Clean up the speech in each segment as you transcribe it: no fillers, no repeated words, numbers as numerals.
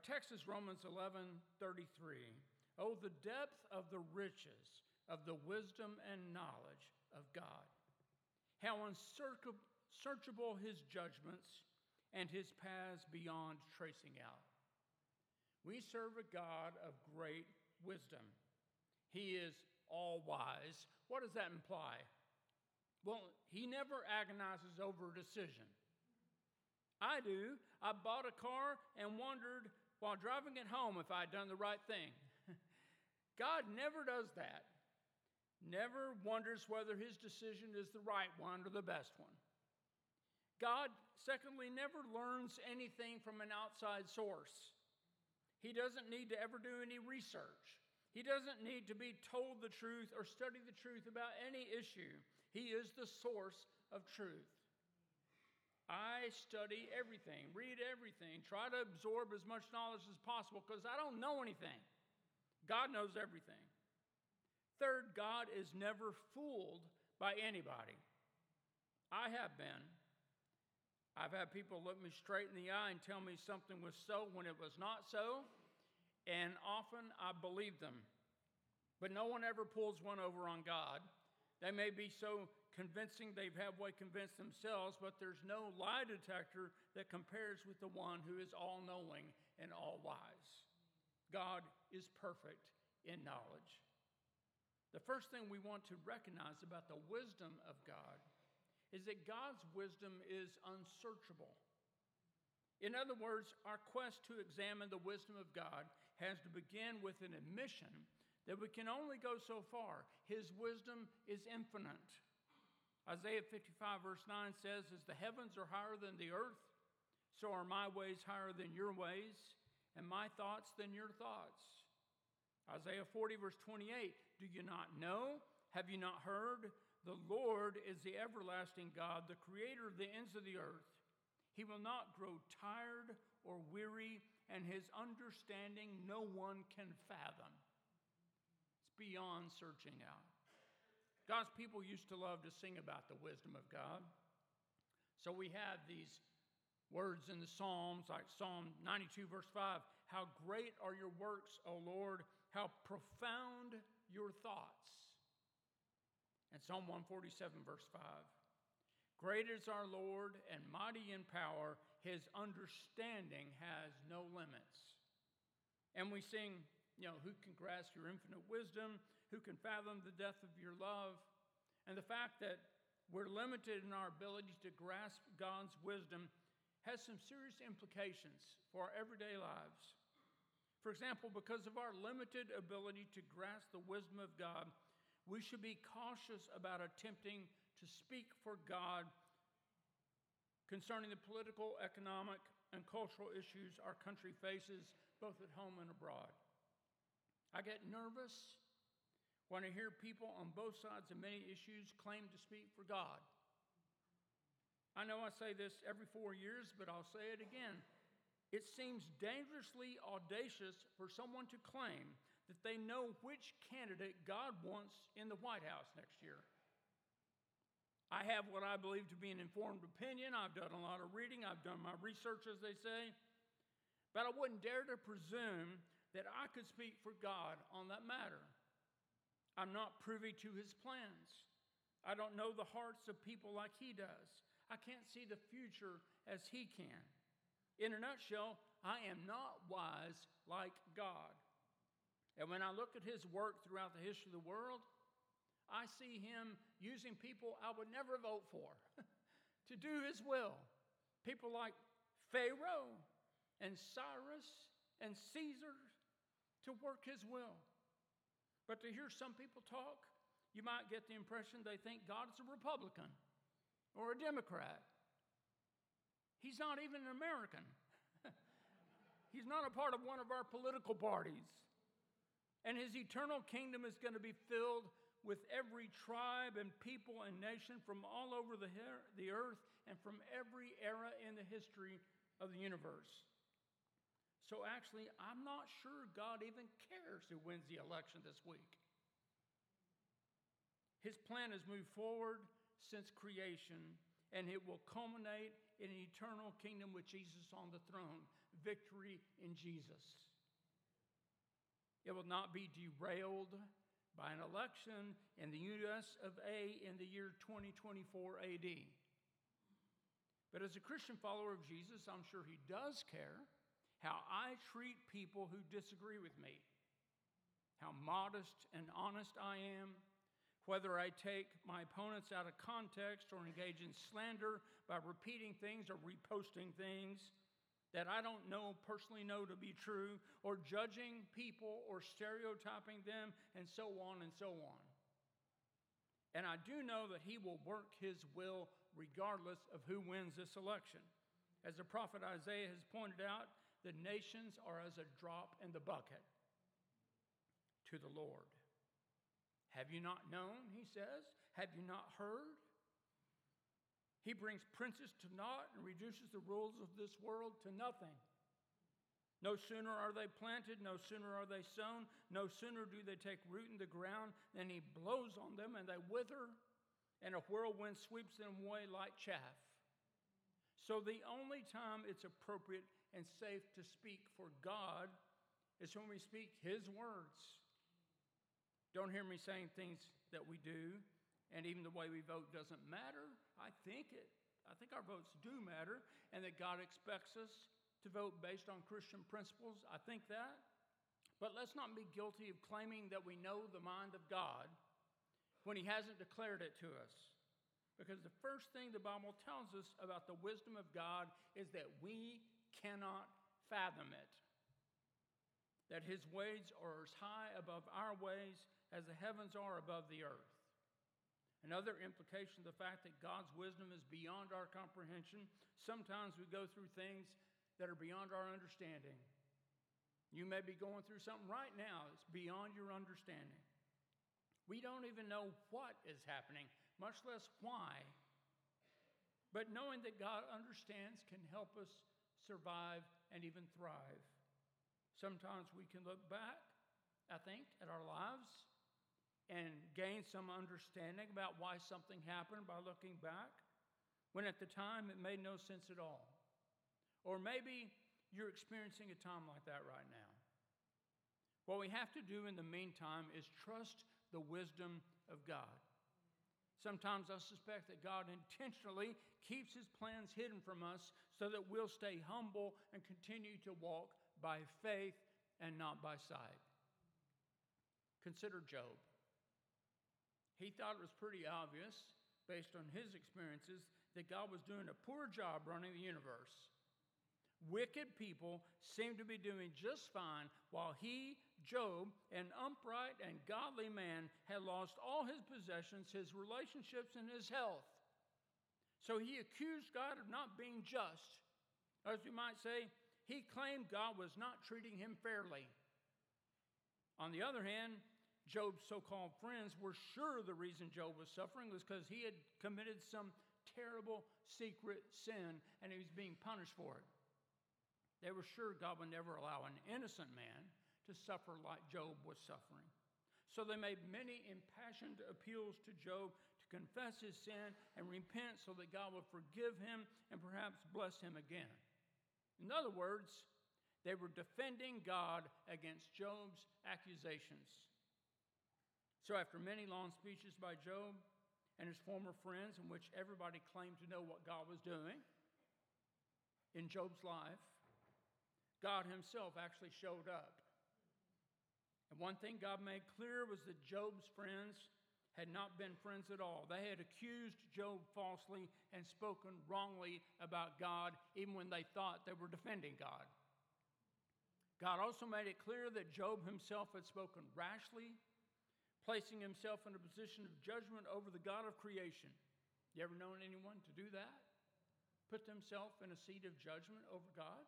text is Romans 11:33. Oh, the depth of the riches of the wisdom and knowledge of God. How unsearchable his judgments and his paths beyond tracing out. We serve a God of great wisdom. He is all-wise. What does that imply? Well, he never agonizes over a decision. I do. I bought a car and wondered while driving it home if I'd done the right thing. God never does that. Never wonders whether his decision is the right one or the best one. God, secondly, never learns anything from an outside source. He doesn't need to ever do any research. He doesn't need to be told the truth or study the truth about any issue. He is the source of truth. I study everything, read everything, try to absorb as much knowledge as possible because I don't know anything. God knows everything. Third, God is never fooled by anybody. I have been. I've had people look me straight in the eye and tell me something was so when it was not so, and often I believe them. But no one ever pulls one over on God. They may be so convincing they've halfway convinced themselves, but there's no lie detector that compares with the one who is all-knowing and all-wise. God is perfect in knowledge. The first thing we want to recognize about the wisdom of God is that God's wisdom is unsearchable. In other words, our quest to examine the wisdom of God has to begin with an admission that we can only go so far. His wisdom is infinite. Isaiah 55 verse 9 says, as the heavens are higher than the earth, so are my ways higher than your ways, and my thoughts than your thoughts. Isaiah 40 verse 28, do you not know? Have you not heard? The Lord is the everlasting God, the creator of the ends of the earth. He will not grow tired or weary, and his understanding no one can fathom. It's beyond searching out. God's people used to love to sing about the wisdom of God. So we have these words in the Psalms, like Psalm 92, verse 5. How great are your works, O Lord, how profound your thoughts. And Psalm 147, verse 5. Great is our Lord and mighty in power. His understanding has no limits. And we sing, who can grasp your infinite wisdom? Who can fathom the depth of your love? And the fact that we're limited in our ability to grasp God's wisdom has some serious implications for our everyday lives. For example, because of our limited ability to grasp the wisdom of God, we should be cautious about attempting to speak for God concerning the political, economic, and cultural issues our country faces, both at home and abroad. I get nervous when I hear people on both sides of many issues claim to speak for God. I know I say this every 4 years, but I'll say it again. It seems dangerously audacious for someone to claim that they know which candidate God wants in the White House next year. I have what I believe to be an informed opinion. I've done a lot of reading. I've done my research, as they say. But I wouldn't dare to presume that I could speak for God on that matter. I'm not privy to his plans. I don't know the hearts of people like he does. I can't see the future as he can. In a nutshell, I am not wise like God. And when I look at his work throughout the history of the world, I see him using people I would never vote for to do his will. People like Pharaoh and Cyrus and Caesar to work his will. But to hear some people talk, you might get the impression they think God is a Republican or a Democrat. He's not even an American. He's not a part of one of our political parties. And his eternal kingdom is going to be filled with every tribe and people and nation from all over the earth and from every era in the history of the universe. So actually, I'm not sure God even cares who wins the election this week. His plan has moved forward since creation, and it will culminate in an eternal kingdom with Jesus on the throne. victory in Jesus. It will not be derailed by an election in the U.S. of A. in the year 2024 AD. But as a Christian follower of Jesus, I'm sure he does care how I treat people who disagree with me, how modest and honest I am, whether I take my opponents out of context or engage in slander by repeating things or reposting things that I don't personally know to be true, or judging people or stereotyping them, and so on and so on. And I do know that he will work his will regardless of who wins this election. As the prophet Isaiah has pointed out, the nations are as a drop in the bucket to the Lord. Have you not known, he says? Have you not heard? He brings princes to naught and reduces the rulers of this world to nothing. No sooner are they planted, no sooner are they sown, no sooner do they take root in the ground than he blows on them and they wither, and a whirlwind sweeps them away like chaff. So the only time it's appropriate and safe to speak for God is when we speak his words. Don't hear me saying things that we do, and even the way we vote doesn't matter. I think our votes do matter, and that God expects us to vote based on Christian principles. I think that. But let's not be guilty of claiming that we know the mind of God when he hasn't declared it to us. Because the first thing the Bible tells us about the wisdom of God is that we cannot fathom it. That his ways are as high above our ways as the heavens are above the earth. Another implication of the fact that God's wisdom is beyond our comprehension, sometimes we go through things that are beyond our understanding. You may be going through something right now that's beyond your understanding. We don't even know what is happening, much less why. But knowing that God understands can help us survive and even thrive. Sometimes we can look back, I think, at our lives and gain some understanding about why something happened by looking back, when at the time it made no sense at all. Or maybe you're experiencing a time like that right now. What we have to do in the meantime is trust the wisdom of God. Sometimes I suspect that God intentionally keeps his plans hidden from us so that we'll stay humble and continue to walk by faith and not by sight. Consider Job. He thought it was pretty obvious, based on his experiences, that God was doing a poor job running the universe. Wicked people seemed to be doing just fine, while he, Job, an upright and godly man, had lost all his possessions, his relationships, and his health. So he accused God of not being just. As we might say, he claimed God was not treating him fairly. On the other hand, Job's so-called friends were sure the reason Job was suffering was because he had committed some terrible secret sin and he was being punished for it. They were sure God would never allow an innocent man to suffer like Job was suffering. So they made many impassioned appeals to Job to confess his sin and repent so that God would forgive him and perhaps bless him again. In other words, they were defending God against Job's accusations. So after many long speeches by Job and his former friends, in which everybody claimed to know what God was doing in Job's life, God himself actually showed up. And one thing God made clear was that Job's friends had not been friends at all. They had accused Job falsely and spoken wrongly about God, even when they thought they were defending God. God also made it clear that Job himself had spoken rashly, placing himself in a position of judgment over the God of creation. You ever known anyone to do that? Put themselves in a seat of judgment over God?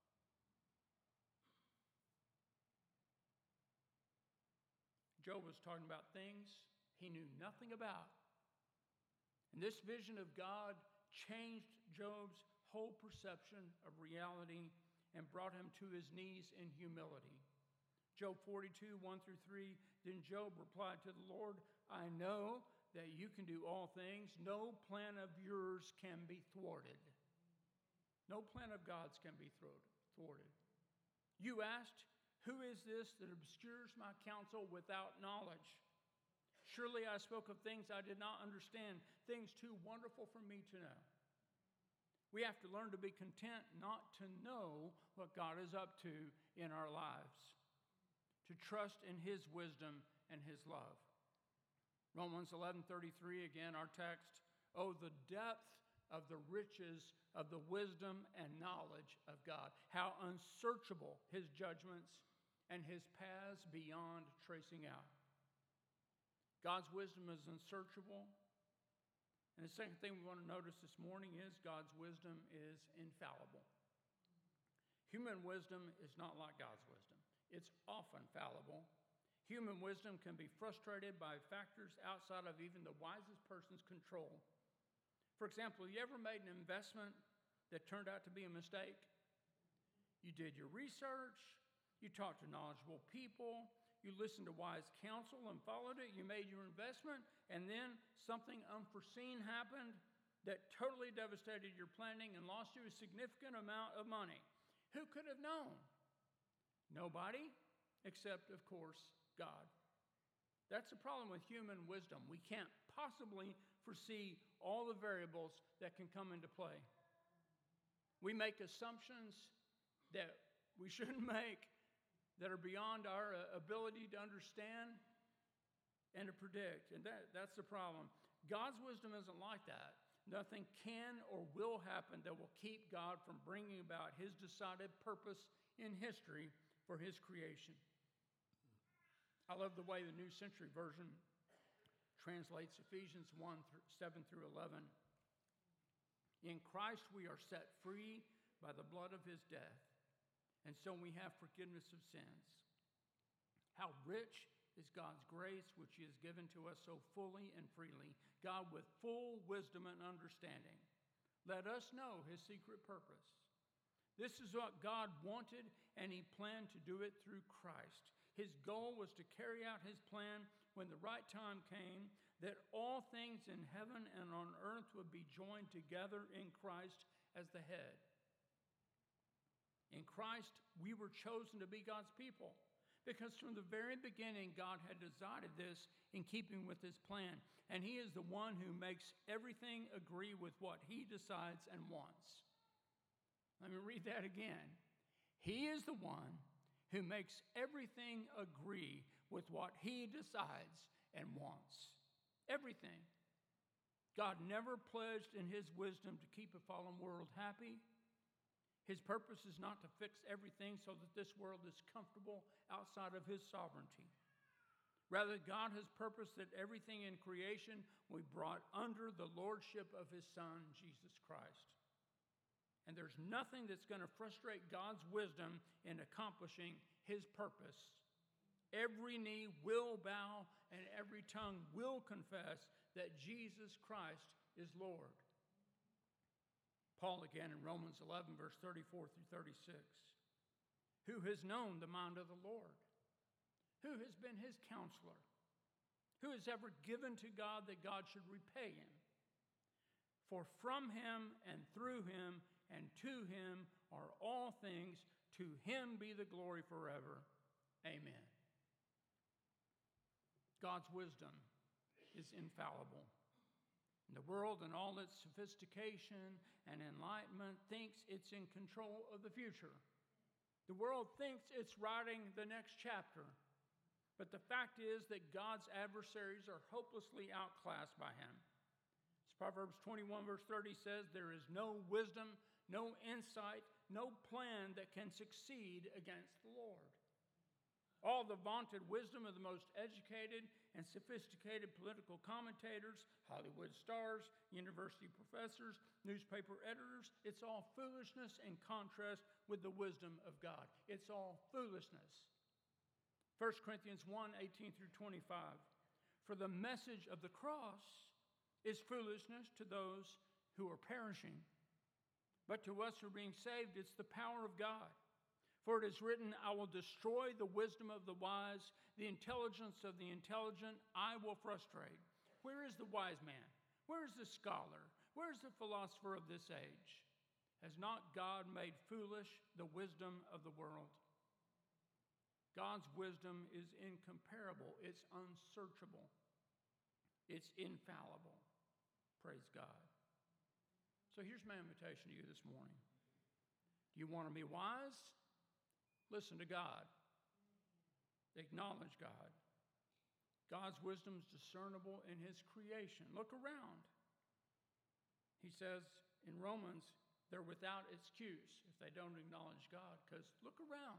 Job was talking about things he knew nothing about. And this vision of God changed Job's whole perception of reality and brought him to his knees in humility. Job 42, 1 through 3, then Job replied to the Lord, I know that you can do all things. No plan of yours can be thwarted. No plan of God's can be thwarted. You asked, who is this that obscures my counsel without knowledge? Surely I spoke of things I did not understand, things too wonderful for me to know. We have to learn to be content not to know what God is up to in our lives, to trust in his wisdom and his love. Romans 11:33, again, our text. Oh, the depth of the riches of the wisdom and knowledge of God. How unsearchable his judgments and his paths beyond tracing out. God's wisdom is unsearchable. And the second thing we want to notice this morning is God's wisdom is infallible. Human wisdom is not like God's wisdom. It's often fallible. Human wisdom can be frustrated by factors outside of even the wisest person's control. For example, you ever made an investment that turned out to be a mistake? You did your research, you talked to knowledgeable people, you listened to wise counsel and followed it, you made your investment, and then something unforeseen happened that totally devastated your planning and lost you a significant amount of money. Who could have known? Nobody, except, of course, God. That's the problem with human wisdom. We can't possibly foresee all the variables that can come into play. We make assumptions that we shouldn't make, that are beyond our ability to understand and to predict. And that's the problem. God's wisdom isn't like that. Nothing can or will happen that will keep God from bringing about his decided purpose in history for his creation. I love the way the New Century Version translates Ephesians 1:7-11. In Christ we are set free by the blood of his death, and so we have forgiveness of sins. How rich is God's grace, which he has given to us so fully and freely. God with full wisdom and understanding. Let us know his secret purpose. This is what God wanted, and he planned to do it through Christ. His goal was to carry out his plan when the right time came, that all things in heaven and on earth would be joined together in Christ as the head. In Christ, we were chosen to be God's people, because from the very beginning, God had decided this in keeping with his plan. And he is the one who makes everything agree with what he decides and wants. Let me read that again. He is the one who makes everything agree with what he decides and wants. Everything. God never pledged in his wisdom to keep a fallen world happy. His purpose is not to fix everything so that this world is comfortable outside of his sovereignty. Rather, God has purposed that everything in creation will be brought under the lordship of his Son, Jesus Christ. And there's nothing that's going to frustrate God's wisdom in accomplishing his purpose. Every knee will bow and every tongue will confess that Jesus Christ is Lord. Paul again in Romans 11, verse 34-36. Who has known the mind of the Lord? Who has been his counselor? Who has ever given to God that God should repay him? For from him and through him and to him are all things. To him be the glory forever. Amen. God's wisdom is infallible. The world, in all its sophistication and enlightenment, thinks it's in control of the future. The world thinks it's writing the next chapter. But the fact is that God's adversaries are hopelessly outclassed by him. As Proverbs 21, verse 30 says, there is no wisdom, no insight, no plan that can succeed against the Lord. All the vaunted wisdom of the most educated and sophisticated political commentators, Hollywood stars, university professors, newspaper editors, it's all foolishness in contrast with the wisdom of God. It's all foolishness. 1 Corinthians 1:18-25. For the message of the cross is foolishness to those who are perishing. But to us who are being saved, it's the power of God. For it is written, I will destroy the wisdom of the wise, the intelligence of the intelligent I will frustrate. Where is the wise man? Where is the scholar? Where is the philosopher of this age? Has not God made foolish the wisdom of the world? God's wisdom is incomparable. It's unsearchable. It's infallible. Praise God. So here's my invitation to you this morning. Do you want to be wise? Listen to God. Acknowledge God. God's wisdom is discernible in his creation. Look around. He says in Romans, they're without excuse if they don't acknowledge God, because look around.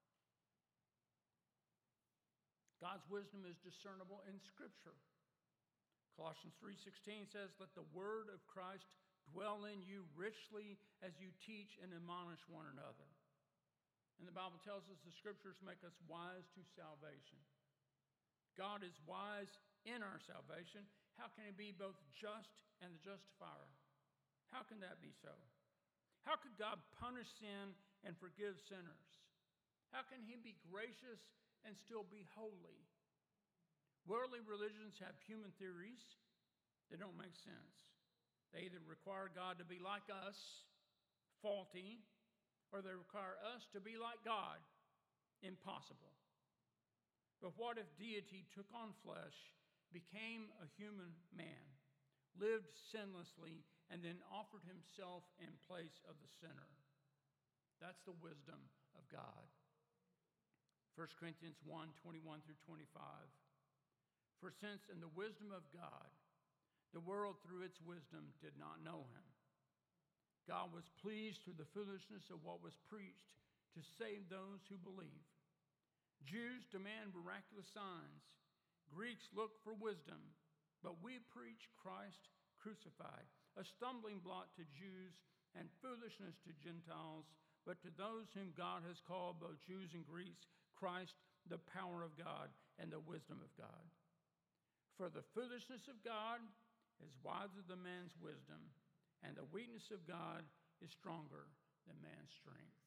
God's wisdom is discernible in Scripture. Colossians 3:16 says, let the word of Christ dwell in you richly as you teach and admonish one another. And the Bible tells us the Scriptures make us wise to salvation. God is wise in our salvation. How can he be both just and the justifier? How can that be so? How could God punish sin and forgive sinners? How can he be gracious and still be holy? Worldly religions have human theories that don't make sense. They either require God to be like us, faulty, or they require us to be like God, impossible. But what if deity took on flesh, became a human man, lived sinlessly, and then offered himself in place of the sinner? That's the wisdom of God. 1 Corinthians 1:21 through 25. For since in the wisdom of God, the world through its wisdom did not know him, God was pleased through the foolishness of what was preached to save those who believe. Jews demand miraculous signs. Greeks look for wisdom. But we preach Christ crucified, a stumbling block to Jews and foolishness to Gentiles. But to those whom God has called, both Jews and Greeks, Christ, the power of God and the wisdom of God. For the foolishness of God is wiser than man's wisdom, and the weakness of God is stronger than man's strength.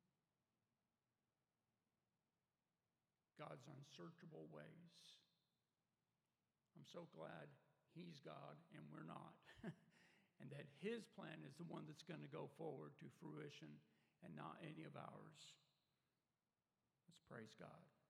God's unsearchable ways. I'm so glad he's God and we're not, and that his plan is the one that's going to go forward to fruition and not any of ours. Let's praise God.